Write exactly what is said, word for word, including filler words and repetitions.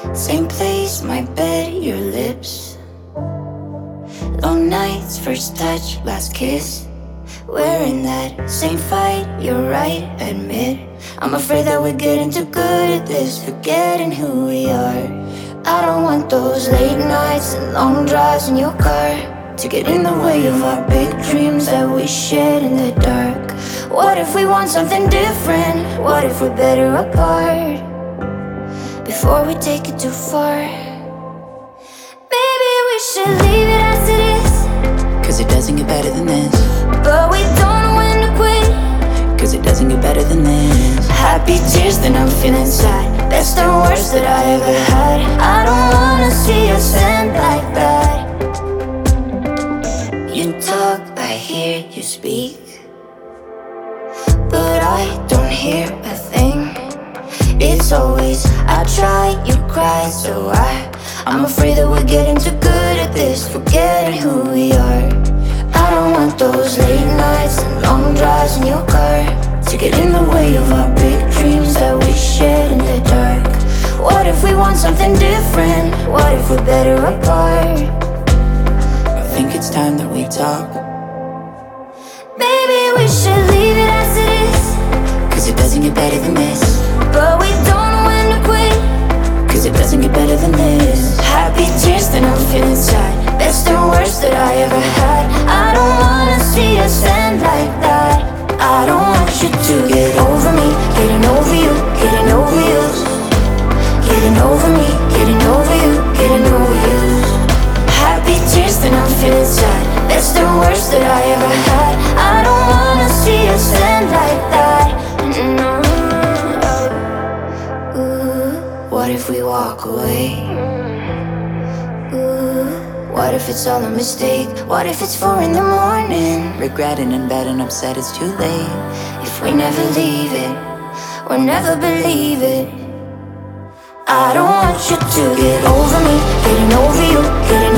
Same place, my bed, your lips. Long nights, first touch, last kiss. We're in that same fight, you're right, admit. I'm afraid that we're getting too good at this, forgetting who we are. I don't want those late nights and long drives in your car to get in the way of our big dreams that we shared in the dark. What if we want something different? What if we're better apart? Before we take it too far, maybe we should leave it as it is, cause it doesn't get better than this. but we don't know when to quit, cause it doesn't get better than this. happy tears, then I'm feeling sad. Best and worst that I ever had. I don't wanna see us end like that. You talk, I hear you speak, but I don't hear a thing. It's always, I try, you cry, so I I'm afraid that we're getting too good at this, forgetting who we are. I don't want those late nights and long drives in your car to get in the way of our big dreams that we shared in the dark. What if we want something different? What if we're better apart? I think it's time that we talk, Maybe we should leave it as it is, cause it doesn't get better than this. but we don't know when to quit, Cause it doesn't get better than this. happy tears, then I'm feeling sad. Best and worst that I ever had. I don't wanna see us end like that. I don't want you to get over me, getting over you, getting over you, getting over me, getting over you, getting over you. Happy tears, then I'm feeling sad. Best and worst that I ever had. I don't wanna see us end like that. No. Ooh, what if we walk away? Ooh, what if it's all a mistake? What if it's four in the morning? Regretting and bad and upset it's too late. If we never leave it, or never believe it. I don't want you to get over me, getting over you, getting